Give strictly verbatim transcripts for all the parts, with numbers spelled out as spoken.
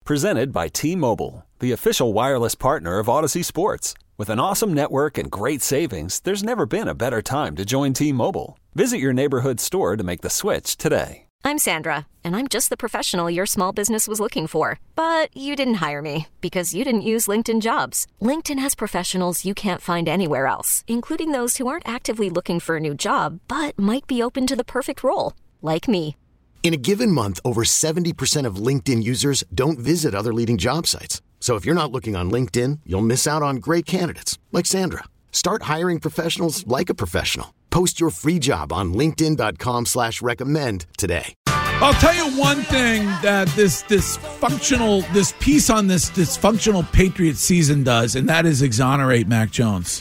Presented by T-Mobile, the official wireless partner of Odyssey Sports. With an awesome network and great savings, there's never been a better time to join T-Mobile. Visit your neighborhood store to make the switch today. I'm Sandra, and I'm just the professional your small business was looking for. But you didn't hire me because you didn't use LinkedIn Jobs. LinkedIn has professionals you can't find anywhere else, including those who aren't actively looking for a new job, but might be open to the perfect role, like me. In a given month, over seventy percent of LinkedIn users don't visit other leading job sites. So if you're not looking on LinkedIn, you'll miss out on great candidates like Sandra. Start hiring professionals like a professional. Post your free job on linkedin.com slash recommend today. I'll tell you one thing that this this functional this piece on this dysfunctional Patriot season does, and that is exonerate Mac Jones.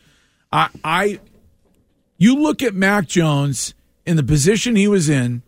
I I you look at Mac Jones in the position he was in,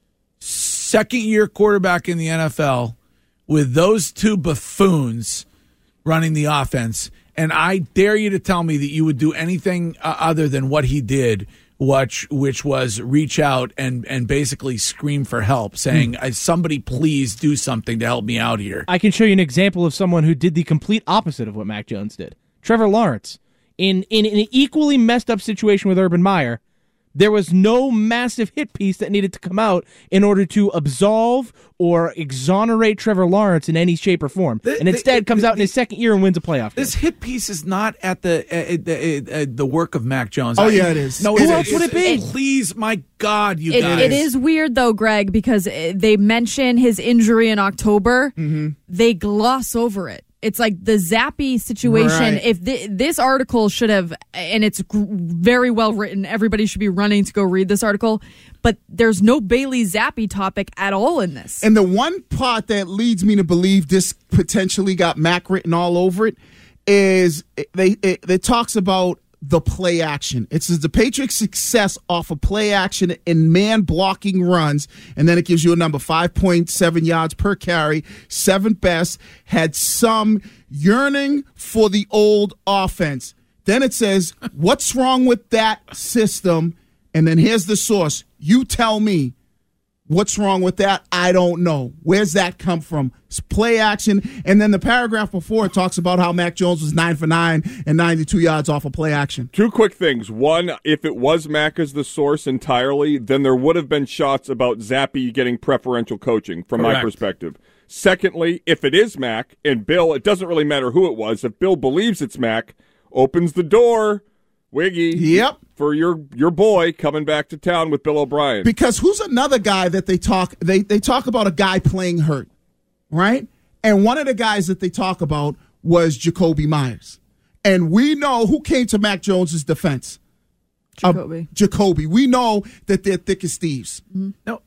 second year quarterback in the N F L, with those two buffoons running the offense, and I dare you to tell me that you would do anything uh, other than what he did, which which was reach out and, and basically scream for help, saying, mm. somebody please do something to help me out here. I can show you an example of someone who did the complete opposite of what Mac Jones did. Trevor Lawrence. In, in, in an equally messed up situation with Urban Meyer, there was no massive hit piece that needed to come out in order to absolve or exonerate Trevor Lawrence in any shape or form. The, and instead the, comes out the, in his second year and wins a playoff game. This hit piece is not at the uh, the, uh, the work of Mac Jones. Oh, I, yeah, it is. No, Who it else is. would it be? Please, my God, you it, guys. It is weird, though, Greg, because they mention his injury in October. Mm-hmm. They gloss over it. It's like the Zappe situation. Right. If th- this article should have, and it's g- very well written, everybody should be running to go read this article, but there's no Bailey Zappe topic at all in this. And the one part that leads me to believe this potentially got Mac written all over it is they it, it talks about the play action. It says the Patriots' success off of play action and man blocking runs, and then it gives you a number, five point seven yards per carry, seventh best, had some yearning for the old offense. Then it says, what's wrong with that system? And then here's the source. You tell me. What's wrong with that? I don't know. Where's that come from? It's play action. And then the paragraph before it talks about how Mac Jones was nine for nine and ninety-two yards off of play action. Two quick things. One, if it was Mac as the source entirely, then there would have been shots about Zappe getting preferential coaching from Correct. my perspective. Secondly, if it is Mac and Bill, it doesn't really matter who it was. If Bill believes it's Mac, opens the door, Wiggy. Yep. For your your boy coming back to town with Bill O'Brien. Because who's another guy that they talk they they talk about a guy playing hurt, right? And one of the guys that they talk about was Jacoby Myers. And we know who came to Mac Jones's defense. Jacoby. Uh, Jacoby. We know that they're thick as thieves. Mm-hmm. No.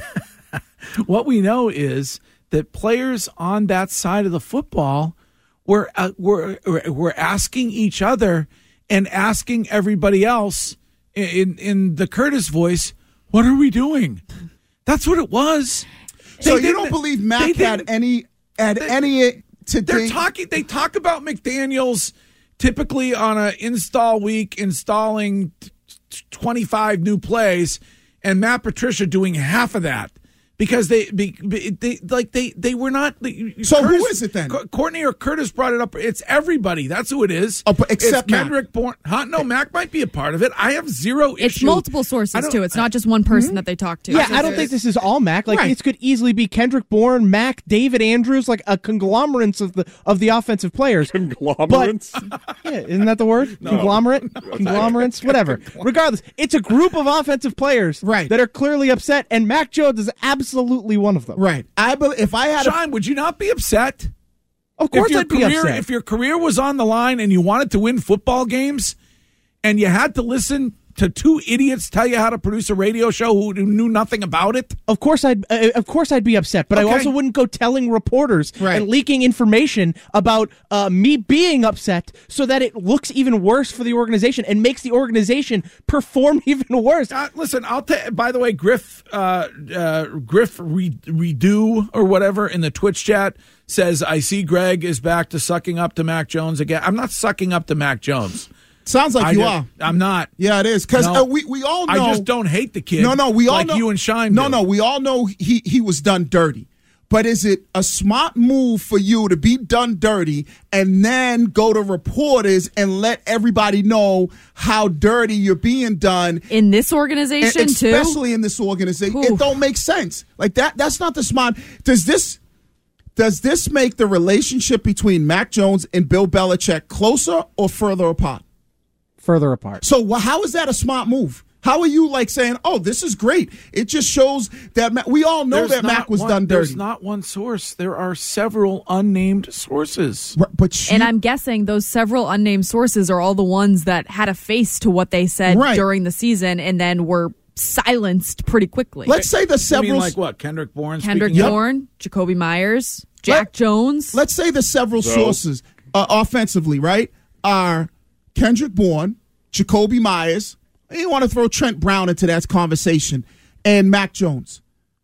What we know is that players on that side of the football were uh, were were asking each other and asking everybody else in in the Curtis voice, what are we doing? That's what it was. So they you don't believe Mac had any had they, any today? They're talking. They talk about McDaniels typically on an install week installing twenty-five new plays, and Matt Patricia doing half of that. Because they, they, they, like they, they were not. So Curtis, who is it then? Courtney or Curtis brought it up. It's everybody. That's who it is. Oh, but except it's Kendrick Bourne. Huh? No, Mac might be a part of it. I have zero issue. It's multiple sources too. It's not just one person mm-hmm. that they talk to. Yeah, I don't think this is all Mac. Like right. This could easily be Kendrick Bourne, Mac, David Andrews, like a conglomerate of the of the offensive players. Conglomerates. But, yeah, isn't that the word? No. Conglomerate, no, conglomerates, whatever. Regardless, it's a group of offensive players right. that are clearly upset, and Mac Jones is absolutely one of them. Right. I be, if I had Sean, a, would you not be upset? Of course if I'd be career, upset. If your career was on the line and you wanted to win football games and you had to listen to two idiots tell you how to produce a radio show who knew nothing about it? Of course I'd uh, of course I'd be upset, but okay. I also wouldn't go telling reporters right. and leaking information about uh, me being upset so that it looks even worse for the organization and makes the organization perform even worse. Uh, listen, I'll ta- by the way, Griff uh, uh, Griff Re- Redo or whatever in the Twitch chat says, I see Greg is back to sucking up to Mac Jones again. I'm not sucking up to Mac Jones. Sounds like I you just, are. I'm not. Yeah, it is. Because no, uh, we, we all know. I just don't hate the kid. No, no, we all like know. you and Shine No, do. no, we all know he, he was done dirty. But is it a smart move for you to be done dirty and then go to reporters and let everybody know how dirty you're being done? In this organization, and too? Especially in this organization. Oof. It don't make sense. Like that. That's not the smart. Does this does this make the relationship between Mac Jones and Bill Belichick closer or further apart? Further apart. So wh- how is that a smart move? How are you like saying, oh, this is great? It just shows that Mac, we all know There's that not Mac was one, done dirty. There's not one source. There are several unnamed sources. Right, but she, And I'm guessing those several unnamed sources are all the ones that had a face to what they said Right. during the season and then were silenced pretty quickly. let's say the You several. mean like what? Kendrick Bourne? Kendrick speaking- Bourne, Jacoby Myers, Jack Let- Jones. Let's say the several So? sources uh, offensively, right, are Kendrick Bourne, Jacoby Myers. You want to throw Trent Brown into that conversation, and Mac Jones.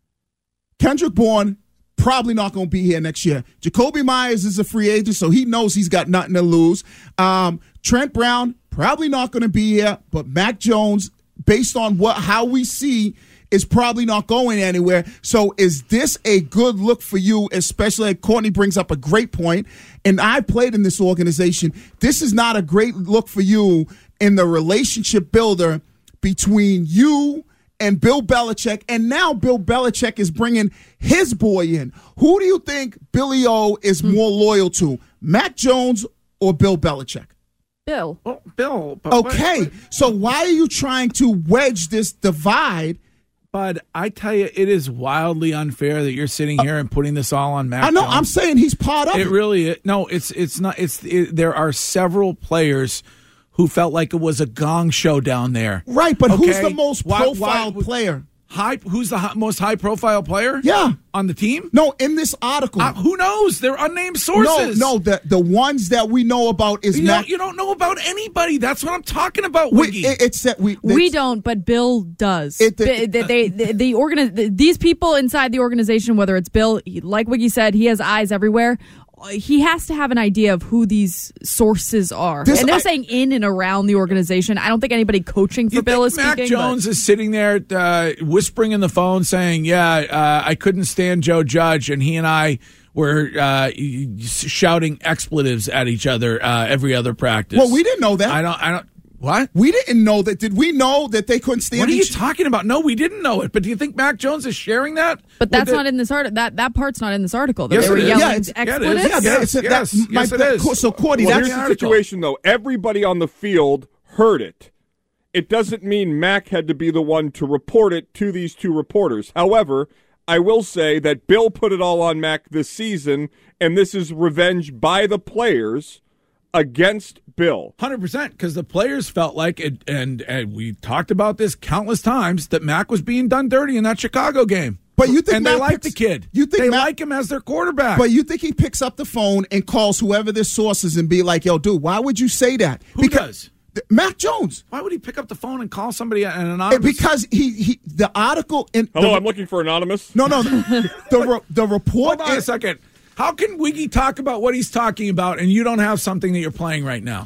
Kendrick Bourne probably not going to be here next year. Jacoby Myers is a free agent, so he knows he's got nothing to lose. Um, Trent Brown probably not going to be here, but Mac Jones, based on what how we see, is probably not going anywhere. So is this a good look for you, especially like Courtney brings up a great point, and I played in this organization. This is not a great look for you in the relationship builder between you and Bill Belichick, and now Bill Belichick is bringing his boy in. Who do you think Billy O is more loyal to, Mac Jones or Bill Belichick? Bill. Well, Bill. But Okay, But, so why are you trying to wedge this divide? but I tell you, it is wildly unfair that you're sitting here and putting this all on Mac I know, Jones. I'm saying he's part of it. It really is. No, it's it's not. It's it, there are several players who felt like it was a gong show down there. Right, but who's Okay? the most Why- profiled why- player? High. Who's the hi- most high profile player? Yeah. on the team. No, in this article. Uh, who knows? They're unnamed sources. No, no, the the ones that we know about is You Mac. don't, you don't know about anybody. That's what I'm talking about, we, Wiggy. it, it's that we We it's- don't, but Bill does. It- They, they, they, the, the organi- These people inside the organization, whether it's Bill, he- like Wiggy said, he has eyes everywhere. He has to have an idea of who these sources are. This- and they're I- saying in and around the organization. I don't think anybody coaching for You Bill think is Mac speaking. Jones is sitting there uh, whispering in the phone saying, yeah, uh, I couldn't stand Joe Judge, and he and I were uh, shouting expletives at each other uh, every other practice. Well, we didn't know that. I don't. I don't. What? We didn't know that. Did we know that they couldn't stand What are you each talking about? No, we didn't know it. But do you think Mac Jones is sharing that? But that's With not the- in this article. That that part's not in this article. That Yes, they were it is. yelling Yeah, it's- yeah, it is. expletives. Yeah, Yes, it's a, yes, that, my, yes, it is. So, Cordy, Well, that's here's the article. situation, though. Everybody on the field heard it. It doesn't mean Mac had to be the one to report it to these two reporters. However, I will say that Bill put it all on Mac this season, and this is revenge by the players against Bill. one hundred percent, because the players felt like it, and, and we talked about this countless times, that Mac was being done dirty in that Chicago game. But you think and Mac they like picks- the kid. you think they Mac- like him as their quarterback. But you think he picks up the phone and calls whoever their source is and be like, "Yo, dude, why would you say that?" Who does? Th- Mac Jones. Why would he pick up the phone and call somebody an And anonymous? because he, he the article in Hello, the, I'm looking for Anonymous. no no the the, re- the report Hold on a is- second. How can Wiggy talk about what he's talking about and you don't have something that you're playing right now?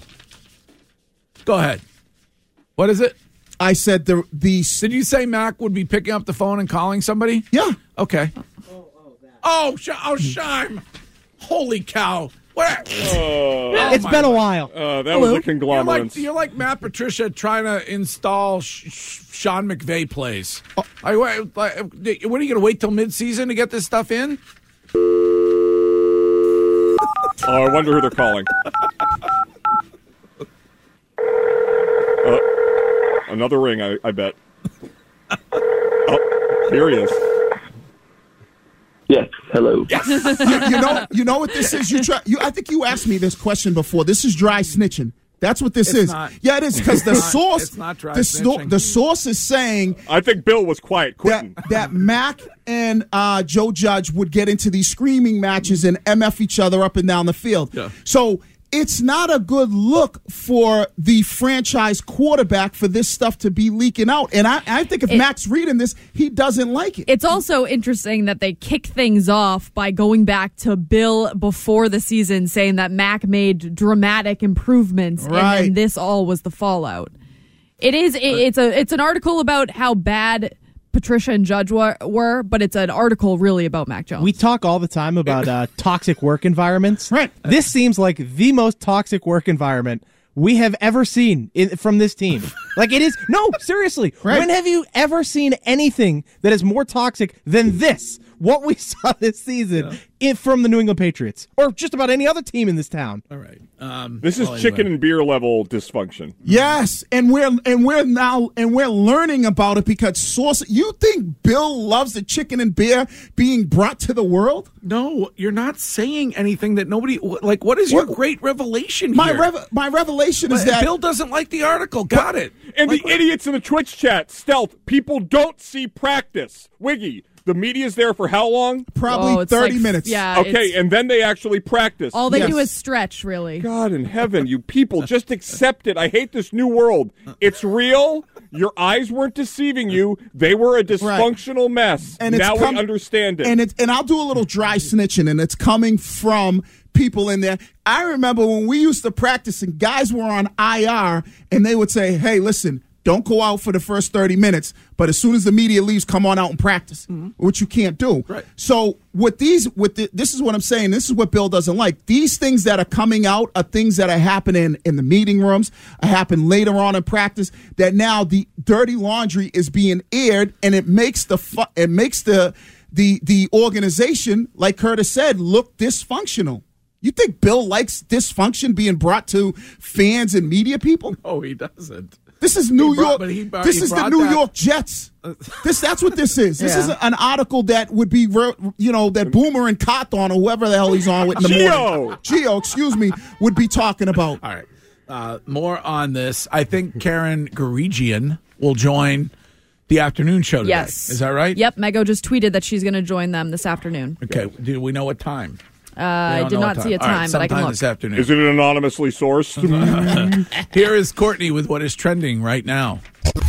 Go ahead. What is it? I said the the Did you say Mac would be picking up the phone and calling somebody? yeah. Okay. Oh, Sh- oh, Shime. Holy cow. What? Oh, It's my been a God. while. Uh, that Hello? was a You're conglomerate. like, you're like Matt Patricia trying to install Sh- Sh- Sean McVay plays. I, what, like, what are you going to wait till midseason to get this stuff in? Oh, I wonder who they're calling. uh, another ring, I, I bet. Oh, here he is. Yes. Hello. you, you know you know what this is. You try. You I think you asked me this question before. This is dry snitching. That's what this It's is. not. Yeah, it is because the It's not- source. it's not dry the, sto- snitching. the source is saying I think Bill was quiet, that quitting. that Mac and uh, Joe Judge would get into these screaming matches and M F each other up and down the field. Yeah. So it's not a good look for the franchise quarterback for this stuff to be leaking out. And I, I think if It- Mac's reading this, he doesn't like it. It's also interesting that they kick things off by going back to Bill before the season saying that Mac made dramatic improvements and Right. then this all was the fallout. It is it, it's a it's an article about how bad Patricia and Judge were, were, but it's an article really about Mac Jones. We talk all the time about uh, toxic work environments. Right. This seems like the most toxic work environment we have ever seen in, from this team. Like it is. No, seriously. Right. When have you ever seen anything that is more toxic than this? What we saw this season yeah. if from the New England Patriots or just about any other team in this town. All right. Um, this is well, chicken anyway. and beer level dysfunction. Yes, and we're and we're now and we're learning about it because source. You think Bill loves the chicken and beer being brought to the world? No, you're not saying anything that nobody like. What is your What- great revelation My here? rev- my revelation is But that Bill doesn't like the article. Got it. And Like, the idiots in the Twitch chat, Stealth, people don't see practice. Wiggy, the media's there for how long? probably Oh, it's thirty like- minutes. Yeah. Okay, it's- and then they actually practice. all they Yes. do is stretch, really. God in heaven, you people, just accept it. I hate this new world. It's real. Your eyes weren't deceiving you. They were a dysfunctional mess. And it's now come- we understand it. And it's and I'll do a little dry snitching, and it's coming from people in there. I remember when we used to practice, and guys were on I R, and they would say, "Hey, listen, don't go out for the first thirty minutes, but as soon as the media leaves, come on out and practice," mm-hmm. which you can't do. Right. So with these, with the, this is what I'm saying. This is what Bill doesn't like. These things that are coming out are things that are happening in the meeting rooms, are happen later on in practice. That now the dirty laundry is being aired, and it makes the fu- it makes the the the organization, like Curtis said, look dysfunctional. You think Bill likes dysfunction being brought to fans and media people? Oh, he doesn't. This is New He brought- York. but he brought- this he is the brought New that- York Jets. This that's what this is. This Yeah. is an article that would be, re- you know, that Boomer and Cawthon or whoever the hell he's on with in the Gio. morning. Gio, excuse me, would be talking about. All right. Uh, more on this. I think Karen Garigian will join the afternoon show today. Yes. Is that right? Yep. Mego just tweeted that she's going to join them this afternoon. Okay. Do we know what time? Uh, I did not see a All right, time, but I can sometime look. this afternoon. Is it anonymously sourced? Here is Courtney with what is trending right now.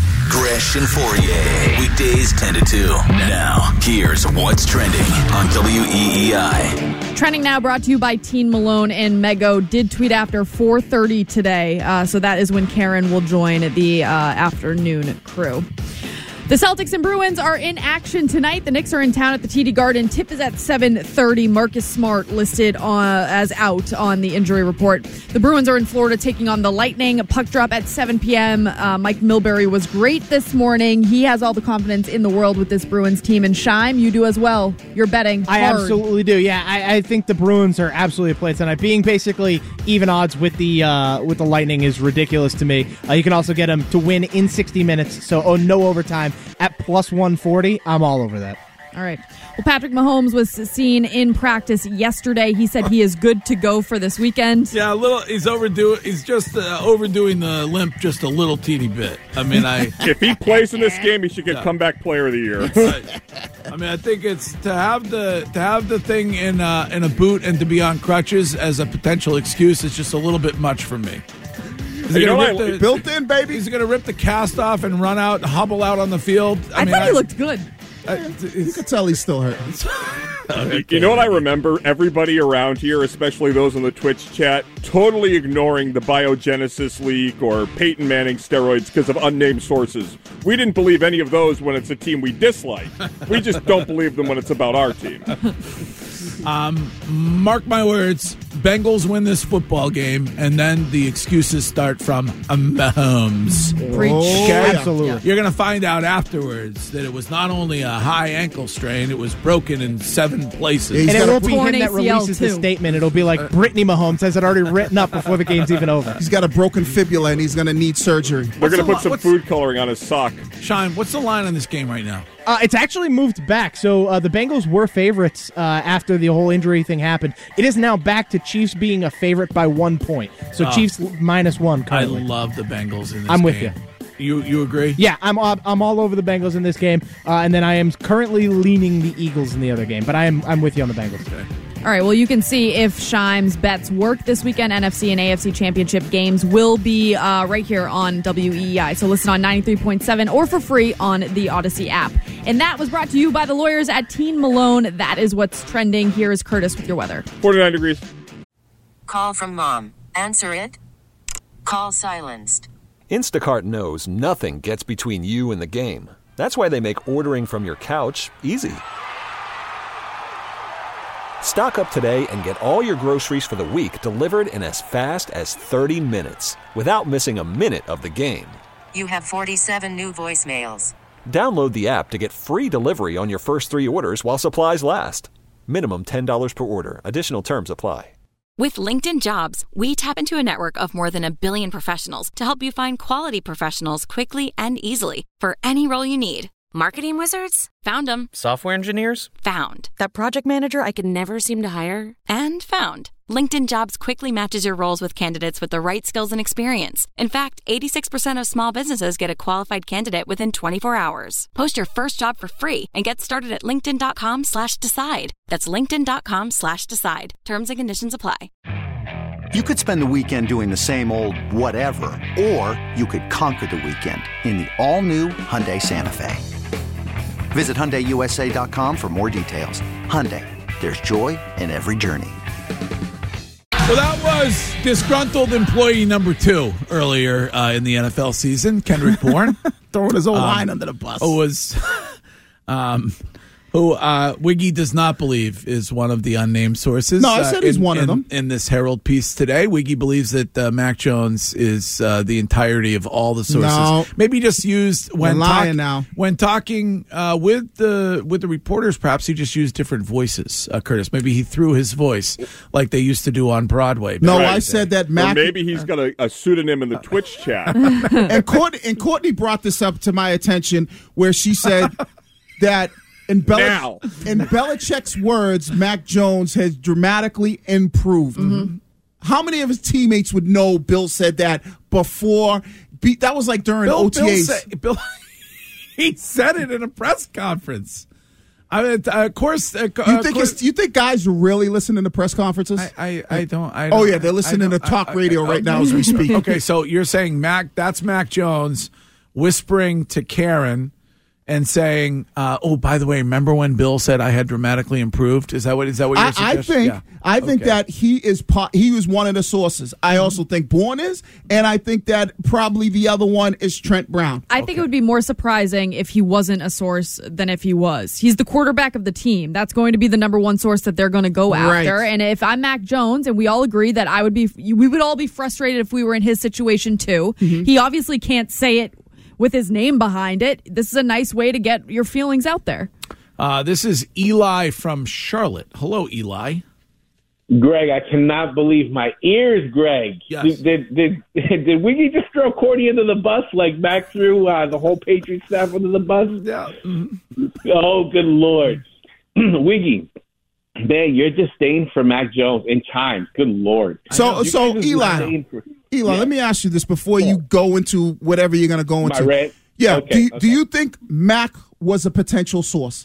Gresh and Fourier, weekdays ten to two. Now, here's what's trending on W E E I. Trending now brought to you by Teen Malone and Mego did tweet after four thirty today. Uh, so that is when Karen will join the uh, afternoon crew. The Celtics and Bruins are in action tonight. The Knicks are in town at the T D Garden. Tip is at seven thirty. Marcus Smart listed uh, as out on the injury report. The Bruins are in Florida taking on the Lightning. Puck drop at seven p.m. Uh, Mike Milbury was great this morning. He has all the confidence in the world with this Bruins team. And Shime, you do as well. You're betting I hard. absolutely do. Yeah, I, I think the Bruins are absolutely a play tonight. Being basically even odds with the uh, with the Lightning is ridiculous to me. Uh, you can also get them to win in sixty minutes, so oh, no overtime at plus one forty. I'm all over that. All right. Well, Patrick Mahomes was seen in practice yesterday. He said he is good to go for this weekend. Yeah, a little. He's overdo. He's just uh, overdoing the limp just a little teeny bit. I mean, I. If he plays in this game, he should get comeback player of the year. I mean, I think it's to have the to have the thing in uh, in a boot and to be on crutches as a potential excuse is just a little bit much for me. Is he You gonna know rip what? the- Built in, baby. He's going to rip the cast off and run out, hobble out on the field. I, mean, thought he looked good. I- You it's- could tell he's still hurt. You know what I remember? Everybody around here, especially those in the Twitch chat, totally ignoring the biogenesis leak or Peyton Manning steroids because of unnamed sources. We didn't believe any of those when it's a team we dislike. We just don't believe them when it's about our team. Um, mark my words, Bengals win this football game, and then the excuses start from Mahomes. Preach. Oh, Okay? Absolutely. You're going to find out afterwards that it was not only a high ankle strain, it was broken in seven places. He's And it got a- won't be torn him that A C L releases the too. statement. It'll be like Brittany Mahomes has it already written up before the game's even over. He's got a broken fibula, and he's going to need surgery. They're going to the put some what's- food coloring on his sock. Shine, what's the line on this game right now? Uh, it's actually moved back. So uh, the Bengals were favorites uh, after the whole injury thing happened. It is now back to Chiefs being a favorite by one point. So Oh. Chiefs minus one I currently. love the Bengals in this I'm with game. You you agree? Yeah, I'm uh, I'm all over the Bengals in this game, uh, and then I am currently leaning the Eagles in the other game. But I am I'm with you on the Bengals. All right, well, you can see if Shime's bets work this weekend. N F C and A F C championship games will be uh, right here on W E E I. So listen on ninety-three point seven or for free on the Odyssey app. And that was brought to you by the lawyers at Teen Malone. That is what's trending. Here is Curtis with your weather. forty-nine degrees. Call from mom. Answer it. Call silenced. Instacart knows nothing gets between you and the game. That's why they make ordering from your couch easy. Stock up today and get all your groceries for the week delivered in as fast as thirty minutes without missing a minute of the game. You have forty-seven new voicemails. Download the app to get free delivery on your first three orders while supplies last. Minimum ten dollars per order. Additional terms apply. With LinkedIn Jobs, we tap into a network of more than a billion professionals to help you find quality professionals quickly and easily for any role you need. Marketing wizards? Found them. Software engineers? Found. That project manager I could never seem to hire? And found. LinkedIn Jobs quickly matches your roles with candidates with the right skills and experience. In fact, eighty-six percent of small businesses get a qualified candidate within twenty-four hours. Post your first job for free and get started at linkedin.com slash decide. That's linkedin.com slash decide. Terms and conditions apply. You could spend the weekend doing the same old whatever, or you could conquer the weekend in the all-new Hyundai Santa Fe. Visit Hyundai U S A dot com for more details. Hyundai, there's joy in every journey. Well, that was disgruntled employee number two earlier uh, in the N F L season, Kendrick Bourne. Throwing his own um, line under the bus. Who was, um, who uh, Wiggy does not believe is one of the unnamed sources. No, I said uh, he's in, one of in, them. In this Herald piece today, Wiggy believes that uh, Mac Jones is uh, the entirety of all the sources. No. Maybe just used when You're lying talk- now. when talking uh, with the with the reporters. Perhaps he just used different voices. Uh, Curtis, maybe he threw his voice like they used to do on Broadway. No, Right. I said that Mac. Or maybe he's got a, a pseudonym in the Twitch chat. and Courtney, and Courtney brought this up to my attention, where she said that in, Bel- Now. in Belichick's words, Mac Jones has dramatically improved. Mm-hmm. How many of his teammates would know Bill said that before? Be- that was like during Bill, O T As. Bill, said, Bill he said it in a press conference. I mean, uh, of course. Uh, you think course, it's, you think guys are really listening to press conferences? I, I, I don't. I oh don't, yeah, they're listening I to talk I, radio I, right now as we speak. Okay, so you're saying Mac? That's Mac Jones whispering to Karen and saying, uh, "Oh, by the way, remember when Bill said I had dramatically improved?" Is that what? Is that what you're I, I suggesting? think Yeah. I think Okay. that he is po- he was one of the sources. I also think Bourne is, and I think that probably the other one is Trent Brown. I think it would be more surprising if he wasn't a source than if he was. He's the quarterback of the team. That's going to be the number one source that they're going to go Right. after. And if I'm Mac Jones, and we all agree that I would be, we would all be frustrated if we were in his situation too. Mm-hmm. He obviously can't say it with his name behind it. This is a nice way to get your feelings out there. Uh, this is Eli from Charlotte. Hello, Eli. Greg, I cannot believe my ears, Greg. Yes. Did did did, did Wiggy just throw Cordy under the bus like Mac threw uh, the whole Patriots staff under the bus? Yeah. Mm-hmm. Oh, good Lord. Wiggy, man, you're disdain for Mac Jones in time. Good Lord. So You so guys are Eli, disdain for- Eli, Yeah. let me ask you this before you go into whatever you're going to go My into. rant? Yeah. Okay, do you, okay. do you think Mac was a potential source?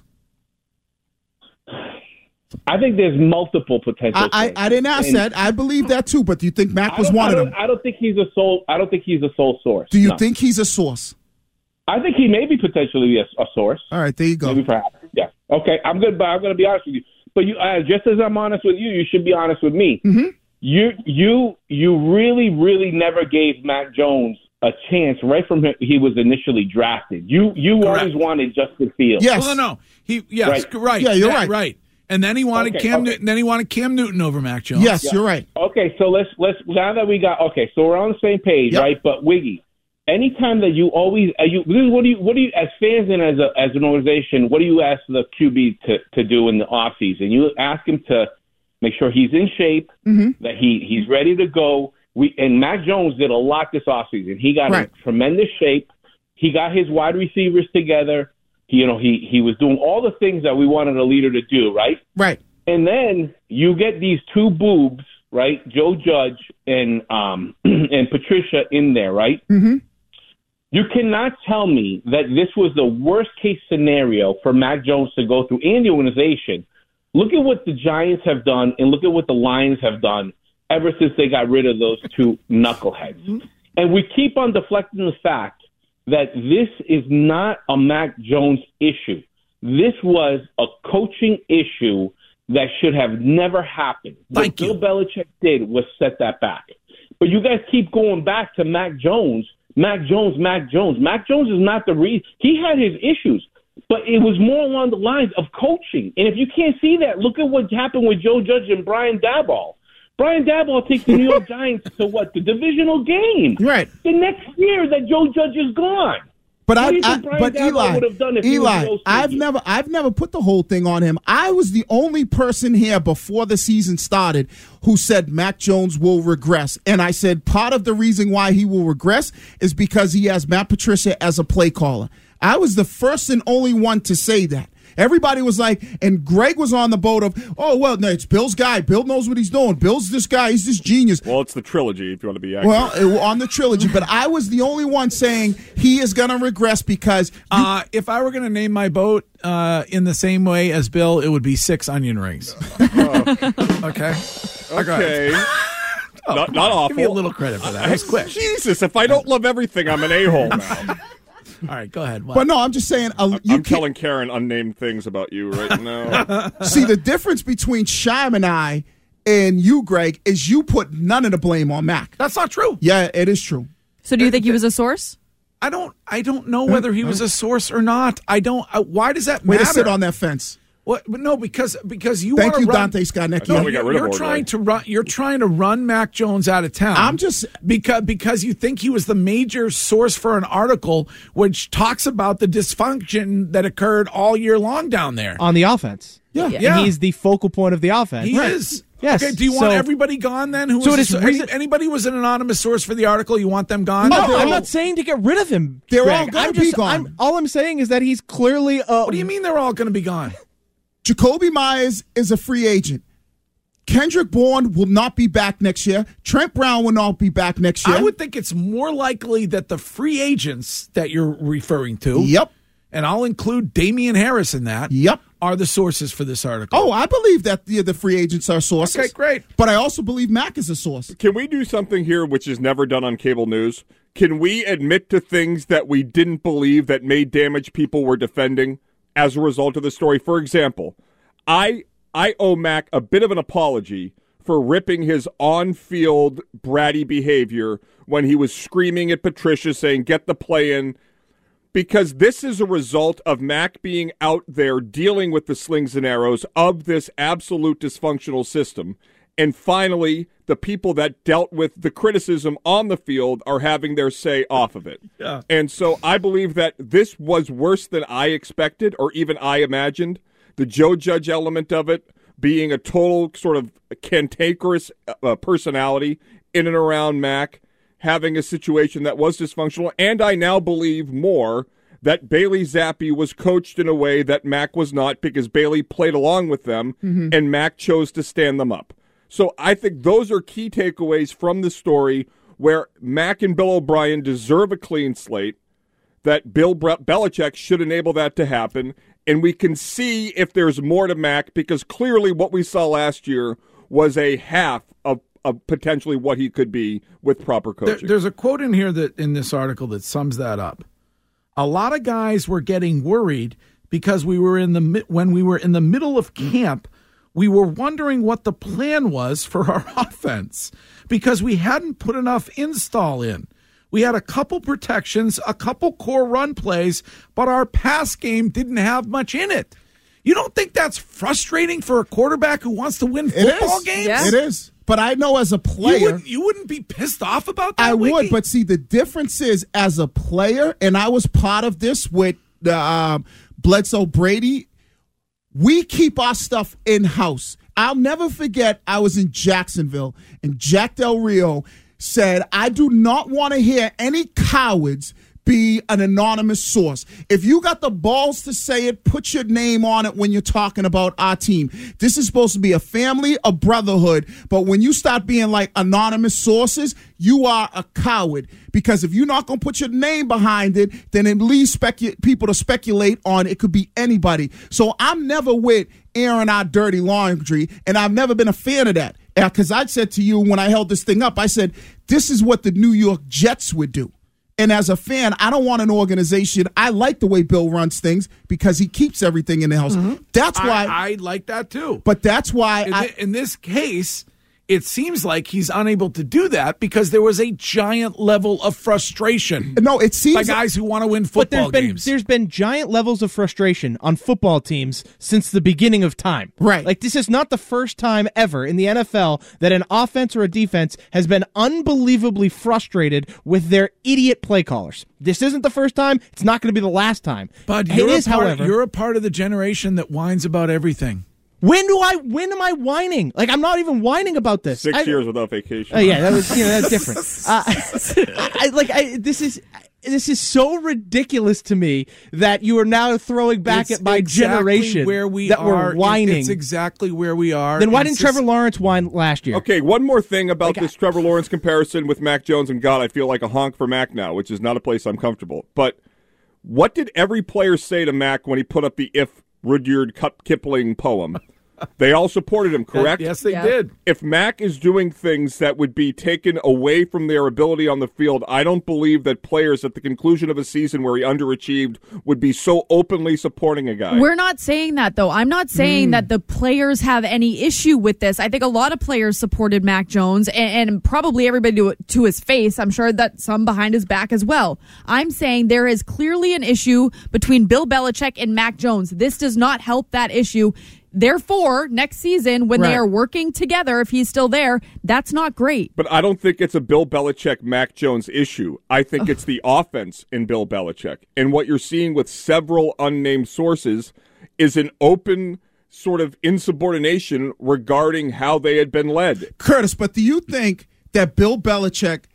I think there's multiple potential. I, I, I didn't ask And that. I believe that too. But do you think Mac I was don't- one I of don't- them? I don't think he's a sole. I don't think he's a sole source. Do you No. think he's a source? I think he may be potentially a, a source. All right, there you go. Maybe perhaps. Yeah. Okay. I'm good, but I'm going to be honest with you. But you, uh, just as I'm honest with you, you should be honest with me. Mm-hmm. You, you, you really, really never gave Mac Jones a chance right from he he was initially drafted. You, you Correct. always wanted Justin Fields. Yes. Well, no, no. He yes, Right. right. Yeah, you're that- right. Right. And then he wanted Okay, Cam. okay. Newton, then he wanted Cam Newton over Mac Jones. Yes, you're right. Okay, so let's let's now that we got okay, so we're on the same page, Yep. right? But Wiggy, anytime that you always are you this is what do you what do you as fans and as a as an organization, what do you ask the Q B to, to do in the off season? You ask him to make sure he's in shape, Mm-hmm. that he he's ready to go. We and Mac Jones did a lot this offseason. He got Right. in tremendous shape. He got his wide receivers together. He, you know, he he was doing all the things that we wanted a leader to do, right? Right. And then you get these two boobs, right? Joe Judge and um and Patricia in there, right? Mm-hmm. You cannot tell me that this was the worst case scenario for Mac Jones to go through and the organization. Look at what the Giants have done and look at what the Lions have done ever since they got rid of those two knuckleheads. And we keep on deflecting the fact that this is not a Mac Jones issue. This was a coaching issue that should have never happened. Thank what you. Bill Belichick did was set that back. But you guys keep going back to Mac Jones Mac Jones, Mac Jones. Mac Jones is not the reason. He had his issues, but it was more along the lines of coaching. And if you can't see that, look at what happened with Joe Judge and Brian Daboll. Brian Daboll takes the New York Giants to what? The divisional game. Right. The next year that Joe Judge is gone. But what I, do you I think Brian but Daboll Eli, would have done if he was Eli, Joe I've Judge? never, I've never put the whole thing on him. I was the only person here before the season started who said Mac Jones will regress, and I said part of the reason why he will regress is because he has Matt Patricia as a play caller. I was the first and only one to say that. Everybody was like, and Greg was on the boat of, oh, well, no, it's Bill's guy. Bill knows what he's doing. Bill's this guy. He's this genius. Well, it's the trilogy, if you want to be accurate. Well, it, on the trilogy. But I was the only one saying he is going to regress because you, Uh, if I were going to name my boat uh, in the same way as Bill, it would be six onion rings. Okay? Okay. Oh, not, come not on. awful. Give me a little credit for that. That was quick. Jesus, if I don't love everything, I'm an a-hole now. All right, go ahead. What? But no, I'm just saying. Uh, you I'm can't- telling Karen unnamed things about you right now. See, the difference between Shime and I and you, Greg, is you put none of the blame on Mac. That's not true. Yeah, it is true. So do you think he was a source? I don't. I don't know whether he was a source or not. I don't. Uh, why does that Way matter? to sit on that fence. What? But no, because because you. Thank wanna you, run, Dante Scarnecchia. I thought we got You're, rid of you're Ordway. trying to run. You're trying to run Mac Jones out of town. I'm just because because you think he was the major source for an article which talks about the dysfunction that occurred all year long down there. On the offense. Yeah. And Yeah. he's the focal point of the offense. He is. Yes. Okay. Do you So- want everybody gone then? Who So was it is a- any- reason- anybody who was an anonymous source for the article? You want them gone? No, they're I'm all- not saying to get rid of him. They're Greg. all gonna I'm be just, gone. I'm, all I'm saying is that he's clearly. Uh, What do you mean they're all going to be gone? Jacoby Myers is a free agent. Kendrick Bourne will not be back next year. Trent Brown will not be back next year. I would think it's more likely that the free agents that you're referring to. Yep. And I'll include Damian Harris in that. Yep. Are the sources for this article. Oh, I believe that the, the free agents are sources. Okay, great. But I also believe Mac is a source. Can we do something here which is never done on cable news? Can we admit to things that we didn't believe that made damage people were defending as a result of the story? For example, I I owe Mac a bit of an apology for ripping his on-field bratty behavior when he was screaming at Patricia saying, get the play in, because this is a result of Mac being out there dealing with the slings and arrows of this absolute dysfunctional system. And finally, the people that dealt with the criticism on the field are having their say off of it. Yeah. And so I believe that this was worse than I expected or even I imagined. The Joe Judge element of it being a total sort of cantankerous uh, personality in and around Mac, having a situation that was dysfunctional. And I now believe more that Bailey Zappi was coached in a way that Mac was not, because Bailey played along with them mm-hmm. and Mac chose to stand them up. So I think those are key takeaways from the story where Mac and Bill O'Brien deserve a clean slate, that Bill Bre- Belichick should enable that to happen, and we can see if there's more to Mac, because clearly what we saw last year was a half of, of potentially what he could be with proper coaching. There, there's a quote in here that in this article that sums that up. A lot of guys were getting worried because we were in the when we were in the middle of camp, we were wondering what the plan was for our offense because we hadn't put enough install in. We had a couple protections, a couple core run plays, but our pass game didn't have much in it. You don't think that's frustrating for a quarterback who wants to win football it games? Yeah. It is. But I know as a player, You wouldn't, you wouldn't be pissed off about that, I Wiki? would. But see, the difference is as a player, and I was part of this with the um, Bledsoe Brady, we keep our stuff in-house. I'll never forget, I was in Jacksonville, and Jack Del Rio said, I do not want to hear any cowards be an anonymous source. If you got the balls to say it, put your name on it when you're talking about our team. This is supposed to be a family, a brotherhood, but when you start being like anonymous sources, you are a coward, because if you're not going to put your name behind it, then it leaves specu- people to speculate on it could be anybody. So I'm never with airing our dirty laundry, and I've never been a fan of that. Because I said to you when I held this thing up, I said, this is what the New York Jets would do. And as a fan, I don't want an organization. I like the way Bill runs things because he keeps everything in the house. Mm-hmm. That's why I, I like that too. But that's why in, I, th- in this case, it seems like he's unable to do that because there was a giant level of frustration. No, it seems by guys who want to win football but there's games. Been, there's been giant levels of frustration on football teams since the beginning of time. Right. Like, this is not the first time ever in the N F L that an offense or a defense has been unbelievably frustrated with their idiot play callers. This isn't the first time. It's not going to be the last time. But it you're, is, a part, however, you're a part of the generation that whines about everything. When do I? When am I whining? Like, I'm not even whining about this. Six I, years without vacation. Oh yeah, that was you know that's different. Uh, I, I like I, this is this is so ridiculous to me that you are now throwing back It's at my exactly generation where we that are. we're whining. It's exactly where we are. Then why It's didn't just- Trevor Lawrence whine last year? Okay, one more thing about Like, this Trevor Lawrence comparison with Mac Jones, and God, I feel like a honk for Mac now, which is not a place I'm comfortable. But what did every player say to Mac when he put up the If Rudyard Kipling poem? They all supported him, correct? Yes, they Yeah. did. If Mac is doing things that would be taken away from their ability on the field, I don't believe that players at the conclusion of a season where he underachieved would be so openly supporting a guy. We're not saying that, though. I'm not saying that the players have any issue with this. I think a lot of players supported Mac Jones, and, and probably everybody to, to his face. I'm sure that some behind his back as well. I'm saying there is clearly an issue between Bill Belichick and Mac Jones. This does not help that issue. Therefore, next season, when Right. they are working together, if he's still there, that's not great. But I don't think it's a Bill Belichick, Mac Jones issue. I think it's the offense in Bill Belichick. And what you're seeing with several unnamed sources is an open sort of insubordination regarding how they had been led. Curtis, but do you think that Bill Belichick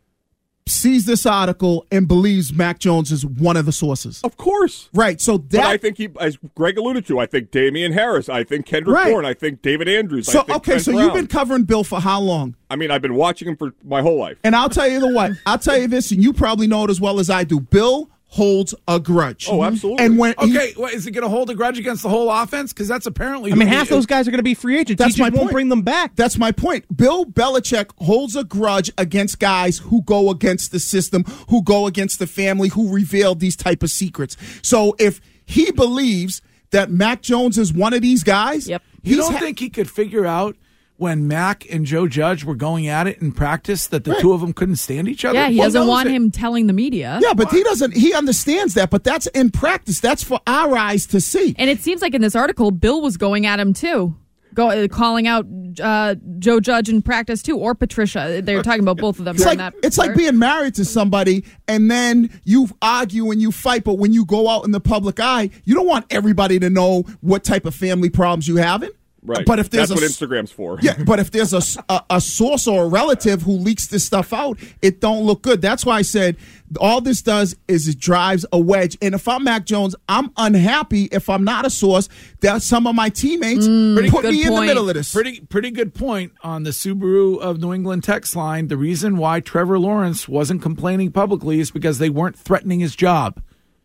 sees this article and believes Mac Jones is one of the sources? Of course. Right. So that, but I think he, as Greg alluded to, I think Damian Harris, I think Kendrick Right. Bourne, I think David Andrews. so I think okay, Trent so Brown. you've been covering Bill for how long? I mean, I've been watching him for my whole life. And I'll tell you the what. I'll tell you this, and you probably know it as well as I do. Bill holds a grudge. Oh, absolutely. And when he- Okay, well, is he going to hold a grudge against the whole offense? Because that's apparently. I mean, who half he- those guys are going to be free agents. That's he my just won't point. bring them back. That's my point. Bill Belichick holds a grudge against guys who go against the system, who go against the family, who reveal these type of secrets. So if he believes that Mac Jones is one of these guys, Yep. You he's don't ha- think he could figure out when Mac and Joe Judge were going at it in practice that the two of them couldn't stand each other? Yeah, he Well, doesn't knows want it. him telling the media. Yeah, but he doesn't. He understands that, but that's in practice. That's for our eyes to see. And it seems like in this article, Bill was going at him too, go uh, calling out uh, Joe Judge in practice too, or Patricia. They were talking about both of them It's during like that. it's like part. being married to somebody and then you argue and you fight, but when you go out in the public eye, you don't want everybody to know what type of family problems you having. Right. But if there's That's a, what Instagram's for. Yeah, but if there's a, a, a source or a relative who leaks this stuff out, it don't look good. That's why I said all this does is it drives a wedge. And if I'm Mac Jones, I'm unhappy if I'm not a source that some of my teammates Mm, put good me in the point. middle of this. Pretty, pretty good point on the Subaru of New England text line. The reason why Trevor Lawrence wasn't complaining publicly is because they weren't threatening his job.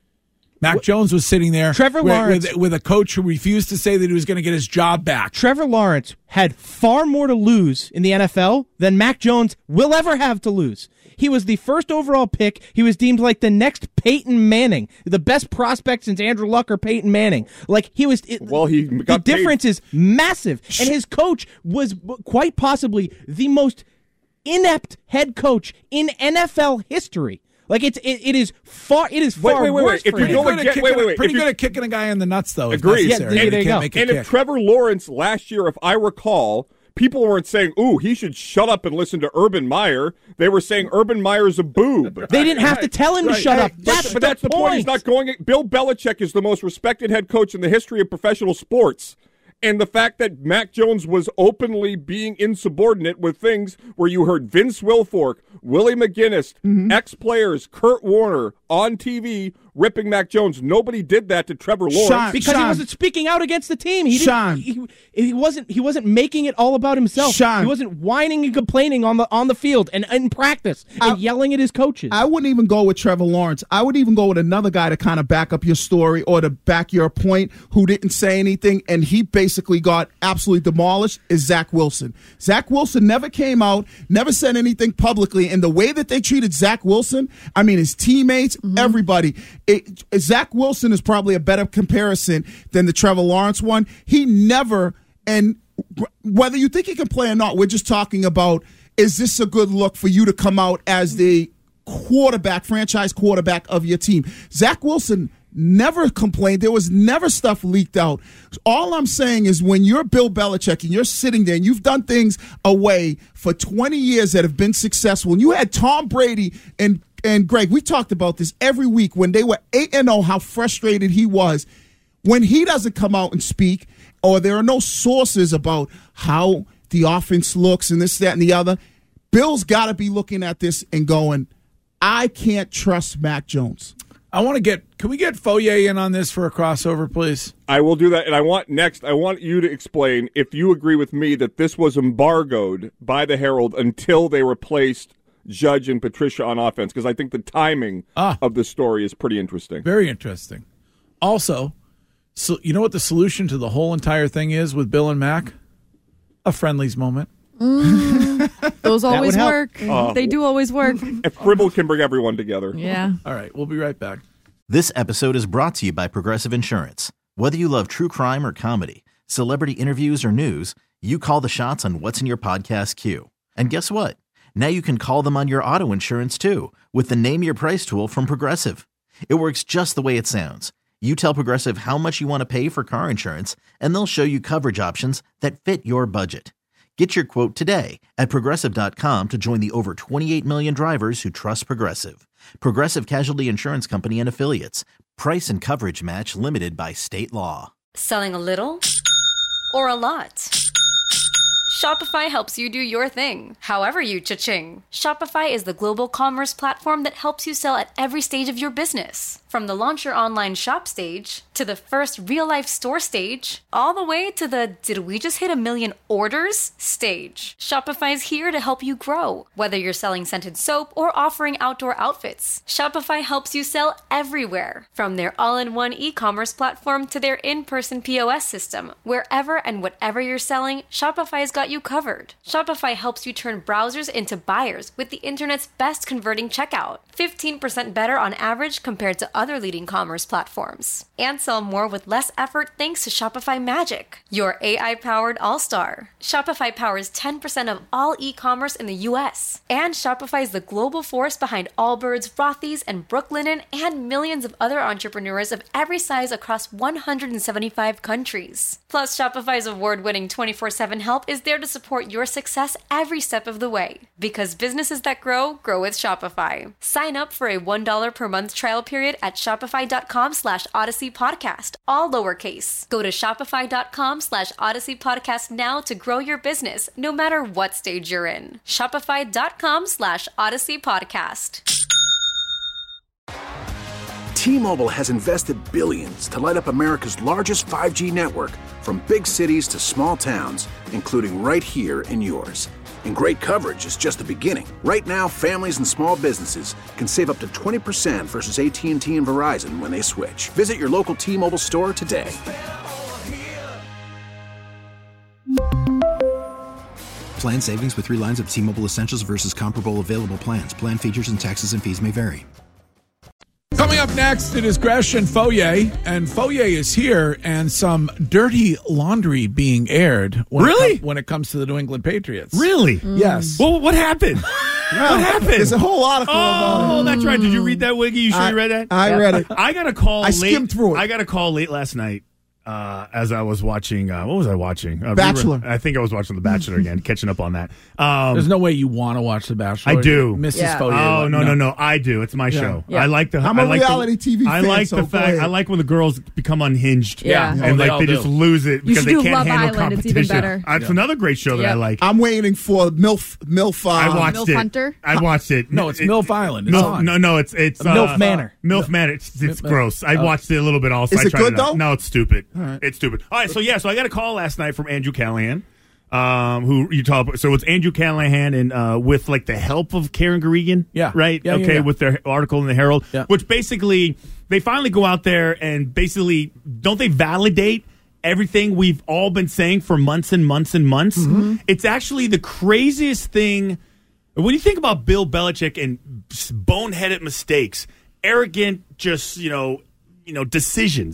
Mac Jones was sitting there Trevor with, Lawrence- with, with a coach who refused to say that he was going to get his job back. Trevor Lawrence had far more to lose in the N F L than Mac Jones will ever have to lose. He was the first overall pick. He was deemed like the next Peyton Manning, the best prospect since Andrew Luck or Peyton Manning. Like he was. It, Well, he the got paid. difference is massive, and his coach was quite possibly the most inept head coach in N F L history. Like it's it, it is far it is Wait, far wait, wait, worse wait. If for you're him. going Pretty good, get- at kicking, wait, wait, wait. pretty If you- good at kicking a guy in the nuts, though. if Agreed. necessary. Yeah, He there you can't go. make a And kick. if Trevor Lawrence last year, if I recall, people weren't saying, ooh, he should shut up and listen to Urban Meyer. They were saying Urban Meyer's a boob. They didn't have to tell him to Right. shut Hey, up. but- That's but that's the point. He's not going. Bill Belichick is the most respected head coach in the history of professional sports. And the fact that Mac Jones was openly being insubordinate with things where you heard Vince Wilfork, Willie McGinnis, Mm-hmm. ex-players, Kurt Warner on T V ripping Mac Jones. Nobody did that to Trevor Lawrence. Sean, because he Sean. wasn't speaking out against the team. He Sean. didn't. He, he wasn't. He wasn't making it all about himself. Sean. He wasn't whining and complaining on the on the field and in practice and I- yelling at his coaches. I wouldn't even go with Trevor Lawrence. I would even go with another guy to kind of back up your story or to back your point who didn't say anything, and he basically got absolutely demolished, is Zach Wilson. Zach Wilson never came out, never said anything publicly, and the way that they treated Zach Wilson, I mean, his teammates, everybody, it, Zach Wilson is probably a better comparison than the Trevor Lawrence one. He never, and whether you think he can play or not, we're just talking about, is this a good look for you to come out as the quarterback, franchise quarterback of your team? Zach Wilson never complained. There was never stuff leaked out. All I'm saying is when you're Bill Belichick and you're sitting there and you've done things away for twenty years that have been successful, and you had Tom Brady and, and Greg, we talked about this every week when they were eight and oh, how frustrated he was. When he doesn't come out and speak, or there are no sources about how the offense looks and this, that, and the other, Bill's got to be looking at this and going, I can't trust Mac Jones. I want to get, can we get Foye in on this for a crossover, please? I will do that. And I want next, I want you to explain if you agree with me that this was embargoed by the Herald until they replaced Judge and Patricia on offense, because I think the timing ah, of the story is pretty interesting. Very interesting. Also, so you know what the solution to the whole entire thing is with Bill and Mac? A friendlies moment. Mm, those always work. Uh, they do always work. If Fribble can bring everyone together. Yeah. All right, we'll be right back. This episode is brought to you by Progressive Insurance. Whether you love true crime or comedy, celebrity interviews or news, you call the shots on what's in your podcast queue. And guess what? Now you can call them on your auto insurance too with the Name Your Price tool from Progressive. It works just the way it sounds. You tell Progressive how much you want to pay for car insurance, and they'll show you coverage options that fit your budget. Get your quote today at Progressive dot com to join the over twenty-eight million drivers who trust Progressive. Progressive Casualty Insurance Company and Affiliates. Price and coverage match limited by state law. Selling a little or a lot? Shopify helps you do your thing, however you cha-ching. Shopify is the global commerce platform that helps you sell at every stage of your business. From the launch your online shop stage, to the first real-life store stage, all the way to the did we just hit a million orders stage. Shopify is here to help you grow. Whether you're selling scented soap or offering outdoor outfits, Shopify helps you sell everywhere. From their all-in-one e-commerce platform to their in-person P O S system, wherever and whatever you're selling, Shopify's got you covered. Shopify helps you turn browsers into buyers with the internet's best converting checkout. fifteen percent better on average compared to other leading commerce platforms. And sell more with less effort thanks to Shopify Magic, your A I-powered all-star. Shopify powers ten percent of all e-commerce in the U S. And Shopify is the global force behind Allbirds, Rothy's, and Brooklinen, and millions of other entrepreneurs of every size across one hundred seventy-five countries. Plus, Shopify's award-winning twenty-four seven help is there to support your success every step of the way. Because businesses that grow, grow with Shopify. Sign up for a one dollar per month trial period at shopify.com slash Odyssey Podcast, all lowercase. Go to shopify.com slash Odyssey Podcast now to grow your business, no matter what stage you're in. Shopify.com slash Odyssey Podcast. T-Mobile has invested billions to light up America's largest five G network, from big cities to small towns, including right here in yours. And great coverage is just the beginning. Right now, families and small businesses can save up to twenty percent versus A T and T and Verizon when they switch. Visit your local T-Mobile store today. Plan savings with three lines of T-Mobile Essentials versus comparable available plans. Plan features and taxes and fees may vary. Coming up next, it is Gresh and Foye, and Foye is here, and some dirty laundry being aired. When really? It com- when it comes to the New England Patriots. Really? Mm. Yes. Well, what happened? What happened? There's a whole article oh, about it. Oh, that's right. Did you read that, Wiggy? You sure I, you read that? I read it. I got a call I late. skimmed through it. I got a call late last night uh, as I was watching, uh, what was I watching? Uh, Bachelor. Rerun. I think I was watching The Bachelor again, catching up on that. Um, There's no way you want to watch The Bachelor. I do. Missus Yeah. Foye. Oh, no, no, no, no. I do. It's my Yeah. show. Yeah. I like the I'm I a like reality the, T V I fan, like so the go fact ahead. I like when the girls become unhinged. Yeah. Yeah. And Oh, they like all they do. just lose it You because should they do can't Love handle Island. It's competition. even better. That's another great show that Yep. I like. I'm waiting for MILF. MILF. Uh, I watched Milf it. Hunter? I watched it. No, it's It- MILF Island. It's Milf, on. no, no, it's it's uh, Milf Manor. Milf Manor. It's, it's Milf- gross. I uh, watched it a little bit also. Is I it tried good, it out. though? No, it's stupid. right. It's stupid. All right, so yeah, so I got a call last night from Andrew Callahan, um, who you talk about. So it's Andrew Callahan and uh, with like the help of Karen Garrigan. Yeah. Right. Yeah, yeah, okay. yeah. With their article in the Herald, Yeah. which basically they finally go out there and basically don't they validate everything we've all been saying for months and months and months? Mm-hmm. It's actually the craziest thing. When you think about Bill Belichick and boneheaded mistakes, arrogant, just you know, you know, decisions,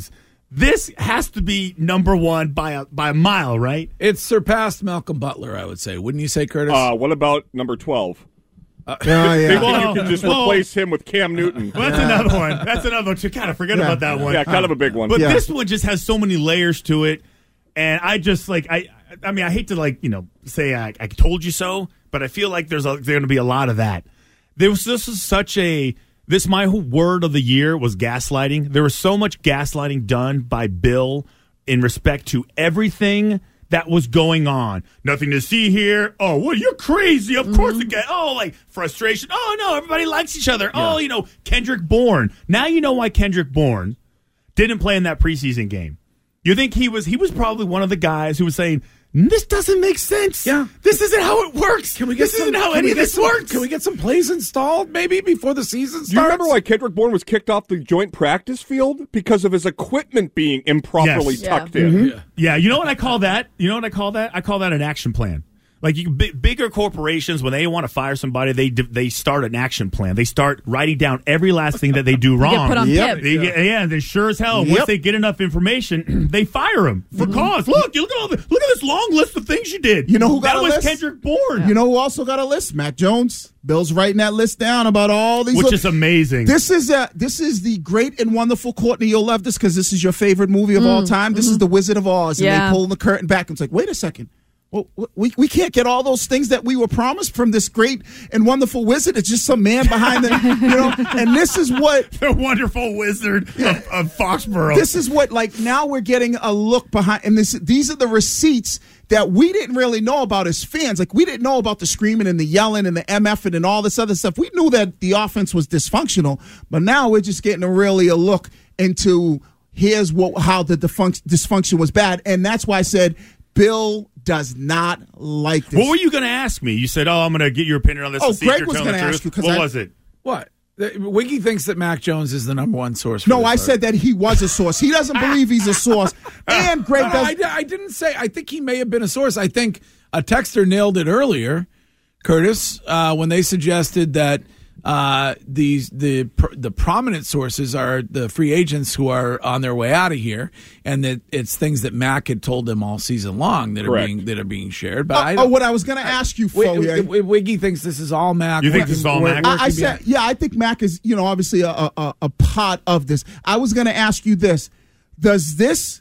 This has to be number one by a by a mile, right? It's surpassed Malcolm Butler, I would say. Wouldn't you say, Curtis? Uh, what about number twelve? Uh, yeah, yeah. Thinking Whoa, you can just whoa. replace him with Cam Newton. Well, that's Yeah. another one. That's another one. You kind of forget Yeah. about that one. Yeah, kind of a big one. But Yeah. this one just has so many layers to it, and I just like I. I mean, I hate to like you know say I, I told you so, but I feel like there's a, there's going to be a lot of that. There was this is such a this my word of the year was gaslighting. There was so much gaslighting done by Bill in respect to everything that was going on. Nothing to see here. Oh, well, you're crazy. Of mm-hmm. course it get. Oh, like frustration. Oh no, everybody likes each other. Yeah. Oh, you know, Kendrick Bourne. Now you know why Kendrick Bourne didn't play in that preseason game. You think he was he was probably one of the guys who was saying, this doesn't make sense. Yeah. This isn't how it works. Can we get this some, isn't how can any we of get this some, works. Can we get some plays installed maybe before the season starts? Do you remember why Kendrick Bourne was kicked off the joint practice field? Because of his equipment being improperly Yes. tucked Yeah. in. Mm-hmm. Yeah, you know what I call that? You know what I call that? I call that an action plan. Like you, b- bigger corporations, when they want to fire somebody, they d- they start an action plan. They start writing down every last thing that they do wrong. Get put on Yep. tip. They get, yeah, they sure as hell. Yep. Once they get enough information, they fire them for cause. Look, you look at all the, look at this long list of things you did. You know who got that a was list? Kendrick Bourne, You know who also got a list? Mac Jones. Bill's writing that list down about all these. which little- is amazing. This is a, this is the great and wonderful Courtney. You'll love this because this is your favorite movie of all time. This is the Wizard of Oz, and Yeah. they pull the curtain back. And it's like, wait a second. Well, we we can't get all those things that we were promised from this great and wonderful wizard. It's just some man behind the, you know. And this is what the wonderful wizard of, of Foxborough. this is what like now we're getting a look behind. And this these are the receipts that we didn't really know about as fans. Like we didn't know about the screaming and the yelling and the MFing and all this other stuff. We knew that the offense was dysfunctional, but now we're just getting a really a look into here's what how the dysfunc- dysfunction was bad, and that's why I said Bill does not like this. What were you going to ask me? You said, "Oh, I'm going to get your opinion on this." Oh, and see if Greg you're was telling gonna the ask truth." you, 'cause What I- was it? What? The- Wiggy thinks that Mac Jones is the number one source. For No, this I article. said that he was a source. He doesn't believe he's a source. And Greg No, no, does. I, di- I didn't say. I think he may have been a source. I think a texter nailed it earlier, Curtis, uh, when they suggested that uh, these the pr- the prominent sources are the free agents who are on their way out of here, and that it's things that Mac had told them all season long that Correct. are being that are being shared. But Oh, I oh, don't- what I was going to ask you, Wi- Fourier. Wi- Wiggy thinks this is all Mac. You think working- this is all wor- Mac? working I, I behind- said, yeah, I think Mac is, you know, obviously a, a, a part of this. I was going to ask you this. Does this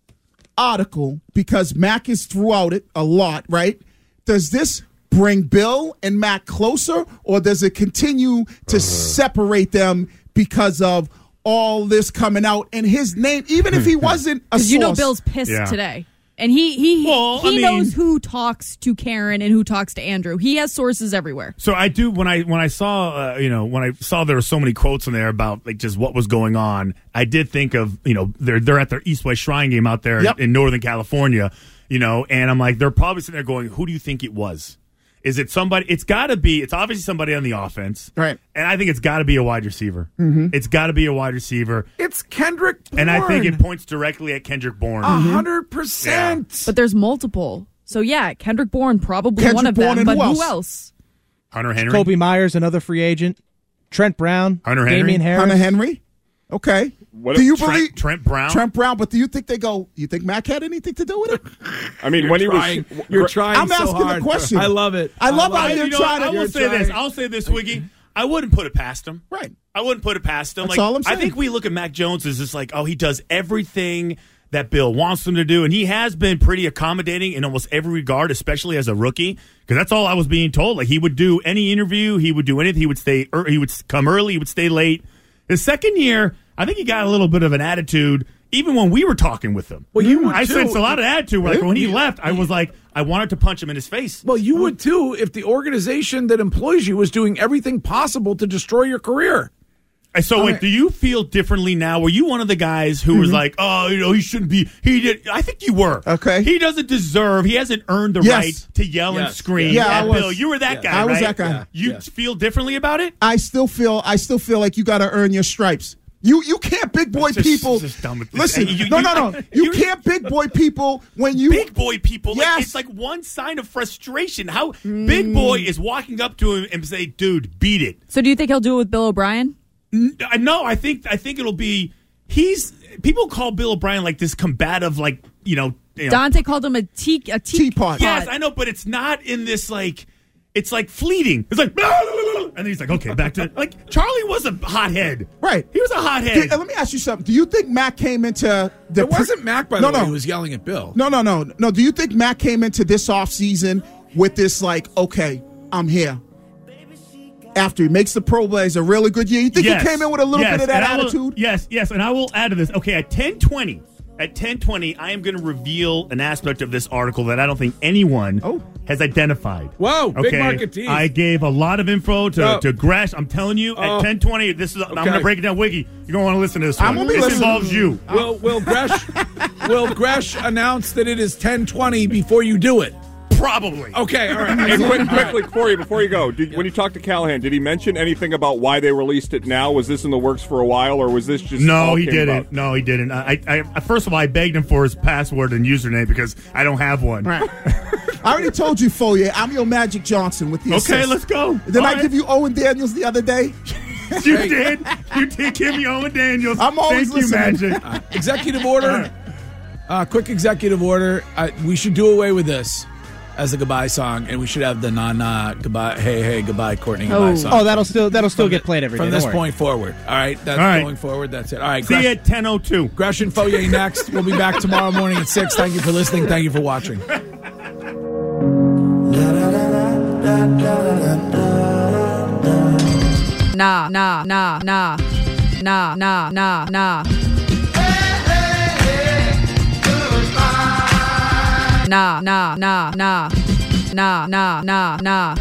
article, because Mac is throughout it a lot, right? Does this bring Bill and Mac closer, or does it continue to separate them because of all this coming out and his name, even if he wasn't a source? Because you know Bill's pissed Yeah. today. And he he Well, he I mean- knows who talks to Karen and who talks to Andrew. He has sources everywhere. So I do when I when I saw uh, you know when I saw there were so many quotes in there about like just what was going on. I did think of you know they're they're at their East West Shrine game out there Yep. in Northern California, you know, and I'm like they're probably sitting there going, who do you think it was? Is it somebody? It's got to be. It's obviously somebody on the offense, Right. And I think it's got to be a wide receiver. Mm-hmm. It's got to be a wide receiver, It's Kendrick Bourne. and I think it points directly at Kendrick Bourne. a hundred percent. But there's multiple. So yeah, Kendrick Bourne probably Kendrick one of Bourne them. and But who who else? else? Hunter Henry, Kobe Myers, another free agent. Trent Brown. Hunter Henry? Damian Harris. Hunter Henry? Okay. What do if you Trent, believe Trent Brown. Trent Brown? But do you think they go? You think Mac had anything to do with it? I mean, You're when trying, he was, you're trying. I'm so asking the hard. question. I love it. I love how I, you're you know, trying what? to. I will you're say this. trying- I'll say this, Wiggy. I wouldn't put it past him. Right. I wouldn't put it past him. That's like, all I'm I saying. think we look at Mac Jones as just like, oh, he does everything that Bill wants him to do, and he has been pretty accommodating in almost every regard, especially as a rookie. Because that's all I was being told. Like he would do any interview, he would do anything. He would stay. Er, he would come early. He would stay late. His second year, I think he got a little bit of an attitude. Even when we were talking with him, Well, you would I too. sensed a lot of attitude. Like when he left, I was like, I wanted to punch him in his face. Well, you would too if the organization that employs you was doing everything possible to destroy your career. And so, wait, do you feel differently now? Were you one of the guys who was like, oh, you know, he shouldn't be? He did. I think you were. Okay. He doesn't deserve. He hasn't earned the Yes. right to yell and Yes. scream Yeah, I at was. Bill. You were that Yeah. guy. I was right? that guy. Yeah. You Yeah. feel differently about it? I still feel. I still feel like you got to earn your stripes. You you can't big boy It's just- people. it's just dumb with this. Listen, You- no you- no no. You you- can't big boy people when you Big boy people. Like, Yes. it's like one sign of frustration. How big boy is walking up to him and say, "Dude, beat it." So do you think he'll do it with Bill O'Brien? N- I- No, I think I think it'll be. He's people call Bill O'Brien like this combative, like, you know. You know Dante called him a tea a teapot. Yes, I know, but it's not in this, like, it's like fleeting. It's like, blah, blah, blah, blah. And then he's like, okay, back to, like, Charlie was a hothead. Right. He was a hothead. Did, uh, let me ask you something. Do you think Mac came into the. It wasn't Mac, by no, the way, no. who was yelling at Bill. No, no, no. No, do you think Mac came into this offseason with this, like, okay, I'm here? After he makes the Pro Bowl, it's a really good year. You think yes. he came in with a little yes. bit of that and attitude? Will, yes, yes. And I will add to this. Okay, at ten twenty, at ten twenty, I am going to reveal an aspect of this article that I don't think anyone oh. has identified. Whoa, okay? big market tease. I gave a lot of info to, oh. to Gresh. I'm telling you, oh. at ten twenty, this is. Okay. I'm going to break it down. Wiggy, you're going to want to listen to this one. I'm gonna be this listening. involves you. Will, will Gresh will Gresh announce that it is ten twenty before you do it? Probably. Okay, all right. Hey, quick, quickly, before you, before you go, did, when you talked to Callahan, did he mention anything about why they released it now? Was this in the works for a while, or was this just No, all he came didn't. about? No, he didn't. I, I, first of all, I begged him for his password and username because I don't have one. Right. I already told you, Foyer, I'm your Magic Johnson with the Okay, assist. let's go. Did All I right. give you Owen Daniels the other day? You did. You did give me Owen Daniels. I'm always Thank you, listening. Magic. Uh, executive order. Uh, quick executive order. Uh, we should do away with this as a goodbye song, and we should have the non-uh, goodbye, hey, hey, goodbye, Courtney, goodbye Oh, song. oh that'll still that'll still From get the- played every from day. this Don't worry. point forward. All right, that's All right. going forward. That's it. All right, See Gresh, you at ten oh two. Gresh and Foyer next. We'll be back tomorrow morning at six. Thank you for listening. Thank you for watching. Nah, nah, nah, nah, nah, nah, nah, nah. Nah, nah, nah, nah, nah, nah, nah, nah.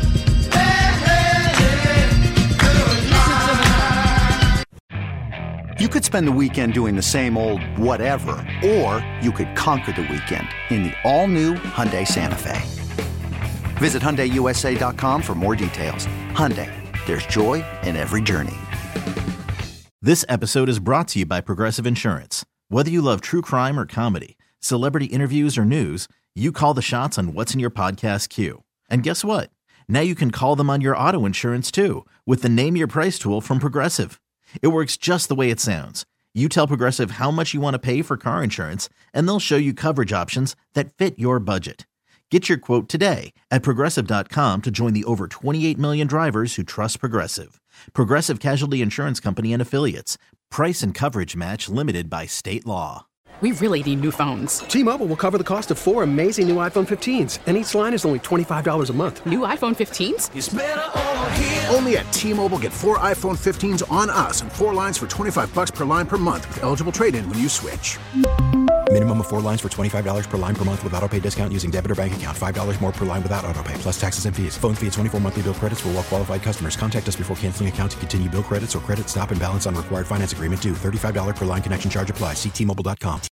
You could spend the weekend doing the same old whatever, or you could conquer the weekend in the all-new Hyundai Santa Fe. Visit Hyundai U S A dot com for more details. Hyundai, there's joy in every journey. This episode is brought to you by Progressive Insurance. Whether you love true crime or comedy, celebrity interviews or news, you call the shots on what's in your podcast queue. And guess what? Now you can call them on your auto insurance too with the Name Your Price tool from Progressive. It works just the way it sounds. You tell Progressive how much you want to pay for car insurance, and they'll show you coverage options that fit your budget. Get your quote today at Progressive dot com to join the over twenty-eight million drivers who trust Progressive. Progressive Casualty Insurance Company and Affiliates. Price and coverage match limited by state law. We really need new phones. T-Mobile will cover the cost of four amazing new iPhone fifteens, and each line is only twenty-five dollars a month. New iPhone fifteens? It's better over here. Only at T-Mobile, get four iPhone fifteens on us and four lines for twenty-five bucks per line per month with eligible trade-in when you switch. Minimum of four lines for twenty-five dollars per line per month with autopay discount using debit or bank account. five dollars more per line without autopay, plus taxes and fees. Phone fee at twenty-four monthly bill credits for well-qualified customers. Contact us before canceling account to continue bill credits or credit stop and balance on required finance agreement due. thirty-five dollars per line connection charge applies. See T Mobile dot com.